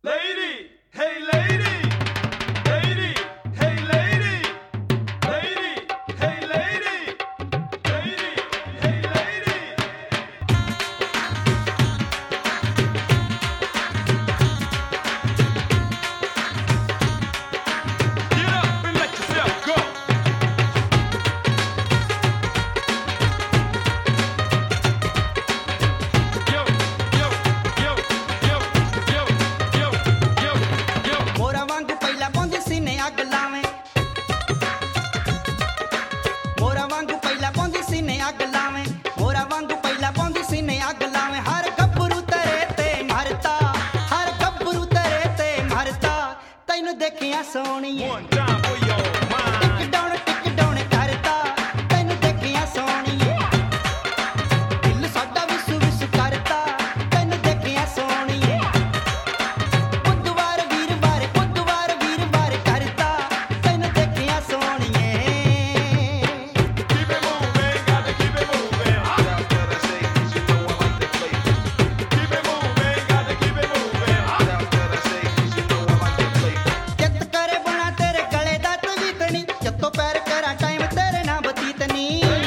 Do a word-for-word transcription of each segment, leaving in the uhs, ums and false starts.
Lady, hey lady, lady, hey lady, lady, hey lady, lady, hey lady. Get up and let yourself go. Yo, yo, yo, yo, yo, yo, yo, yo. ਮੋਰਾ ਵਾਂਗੂ ਪਹਿਲਾਂ ਪਾਉਂਦੀ ਸੀਨੇ ਅੱਗ ਲਾਵੇਂ ਮੋਰਾ ਵਾਂਗੂ ਪਹਿਲਾਂ ਪਾਉਂਦੀ ਸੀਨੇ ਅੱਗ ਲਾਵੇਂ ਮੋਰਾ ਵਾਂਗੂ ਪਹਿਲਾਂ ਪਾਉਂਦੀ ਸੀਨੇ ਅੱਗ ਲਾਵੇਂ ਹਰ ਗੱਭਰੂ ਤੇਰੇ ਤੇ ਮਰਦਾ ਹਰ ਗੱਭਰੂ ਤੇਰੇ ਤੇ ਮਰਦਾ ਤੈਨੂੰ ਦੇਖਿਆ ਸੋਹਣੀਏ One time for your mind. ਟਿਕ ਡਾਉਣ ਟਿਕ ਡਾਉਣ ਕਰਦਾ ਤੈਨੂੰ ਦੇਖਿਆ ਸੋਹਣੀਏ ਦਿਲ ਸਾਡਾ ਵਿਸੂ ਵਿਸੂ ਕਰਦਾ ਤੈਨੂੰ ਦੇਖਿਆ ਸੋਹਣੀਏ ਬੁੱਧਵਾਰ ਵੀਰਵਾਰ ਬੁੱਧਵਾਰ ਵੀਰਵਾਰ ਕਰਦਾ ਤੈਨੂੰ ਦੇਖਿਆ ਸੋਹਣੀਏ Keep it moving, got to keep it moving. That's what I say, 'cause you know I like to play. Keep it moving, got to keep it moving. That's what I say, 'cause you know I like to play. ਚਿੱਤ ਕਰੇ ਬਣਾ ਤੇਰੇ ਗਲੇ ਦਾ ਤਵੀਤਣੀ ਜੱਤੋਂ ਪੈਰ ਕਰਾਂ time ਤੇਰੇ ਨਾਲ ਬਤੀਤਨੀ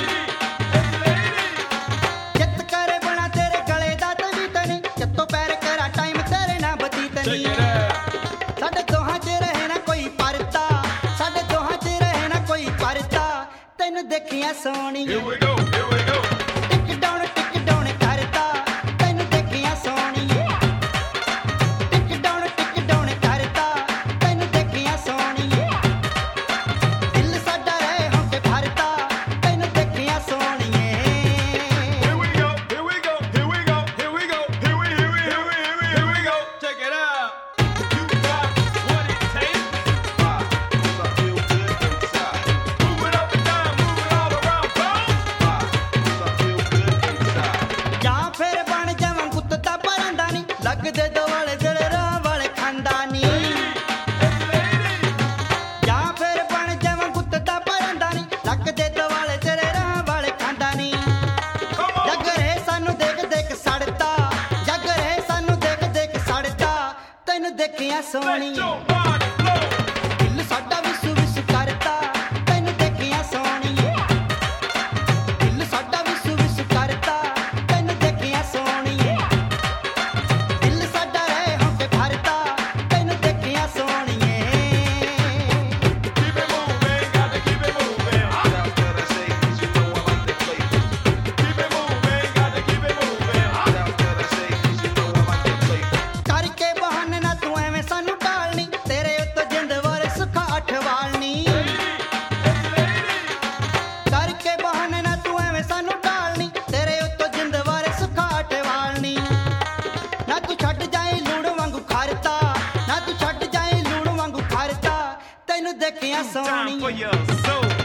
ਚਿੱਤ ਕਰੇ ਬਣਾ ਤੇਰੇ ਗਲੇ ਦਾ ਤਵੀਤਣੀ ਜੱਤੋਂ ਪੈਰ ਕਰਾਂ ਟਾਈਮ ਤੇਰੇ ਨਾਲ ਬਤੀਤਨੀ Check it out. ਸਾਡੇ ਦੋਹਾਂ 'ਚ ਰਹੇ ਨਾ ਕੋਈ ਪਰਦਾ ਸਾਡੇ ਦੋਹਾਂ 'ਚ ਰਹੇ ਨਾ ਕੋਈ ਪਰਦਾ ਤੈਨੂੰ ਦੇਖਿਆ ਸੋਹਣੀਏ Here we go, here we go. ਟਿਕ ਡਾਉਣ ਟਿਕ ਡਾਉਣ ਕਰਦਾ ਤੈਨੂੰ ਦੇਖਿਆ ਸੋਹਣੀਏ ਟਿਕ ਡਾਉਣ ਟਿਕ ਡਾਉਣ ਕਰਦਾ ਤੈਨੂੰ ਦੇਖਿਆ ਸੋਹਣੀਏ ਦਿਲ ਸਾਡਾ ਰਹਿ ਹੋ ਕੇ ਭਰਦਾ ਤੈਨੂੰ ਦੇਖਿਆ ਸੋਹਣੀਏ Here we go, here we go, here we go, here we go, here we, here we, here we, here we, here we go. Check it out. You got what it takes. Why? 'Cause I feel good inside. Move it up and down, move it all around, bounce. Why? 'Cause I feel good inside. ਜਾਂ ਫਿਰ ਬਣ ਜਾਵਾਂ ਕੁੱਤਾ ਪਰੰਦਾ ਨਹੀਂ ਲੱਗਦੇ ਦੁਆਲੇ ਜਿਹੜੇ ਰਾਹ ਵਾਲੇ ਖਾਂਦਾ ਨਹੀਂ ਜਾਂ ਫਿਰ ਬਣ ਜਾਵਾਂ ਕੁੱਤਾ ਪਰੰਦਾ ਨਹੀਂ ਲੱਗਦੇ ਦੁਆਲੇ ਜਿਹੜੇ ਰਾਹ ਵਾਲੇ ਖਾਂਦਾ ਨਹੀਂ Come on. ਜੱਗ ਰਹੇ ਸਾਨੂੰ ਦੇਖ ਦੇਖ ਸੜਦਾ ਜੱਗ ਰਹੇ ਸਾਨੂੰ ਦੇਖ ਦੇਖ ਸੜਦਾ ਤੈਨੂੰ ਦੇਖਿਆ Let ਸੋਹਣੀਏ your body flow. ਦਿਲ ਸਾਡਾ ਵਿਸੂ ਵਿਸੂ ਕਰਦਾ ਤੈਨੂੰ ਦੇਖਿਆ ਸੋਹਣੀਏ ਦਿਲ ਸਾਡਾ ਵਿਸੂ ਵਿਸੂ ਕਰਦਾ ਤੈਨੂੰ ਦੇਖਿਆ ਸੋਹਣੀਏ ਦਿਲ ਸਾਡਾ ਰਹਿ ਹੋ ਕੇ ਭਰਦਾ ਤੈਨੂੰ ਦੇਖਿਆ ਸੋਹਣੀਏ Keep it moving, got to keep it moving. That's what I say, 'cause you know I like to play. Keep it moving, got to keep it moving. That's what I say, 'cause you know I like to play. ਕਰਕੇ ਬਹਾਨੇ ਨਾ ਤੂੰ ਐਵੇਂ ਸਾਨੂੰ ਟਾਲਣੀ ਤੇਰੇ ਉੱਤੇ ਜਿੰਦ ਵਾਰੇ ਸੁੱਖਾ ਅੱਠ ਵਾਲਣੀ ਕਰਕੇ ਬਹਾਨੇ ਨਾ ਤੂੰ ਐਵੇਂ ਸਾਨੂੰ ਟਾਲਣੀ ਤੇਰੇ ਉੱਤੇ ਜਿੰਦ ਵਾਰੇ ਸੁੱਖਾ ਅੱਠ ਵਾਲਣੀ ਨਾ ਤੂੰ ਛੱਡ ਜਾਏ ਲੂਣ ਵਾਂਗੂ ਖਰਤਾ ਨਾ ਤੂੰ ਛੱਡ ਜਾਏ ਲੂਣ ਵਾਂਗੂ ਖਰਤਾ ਤੈਨੂੰ ਦੇਖਿਆ Time for ਸੋਹਣੀਏ your soul.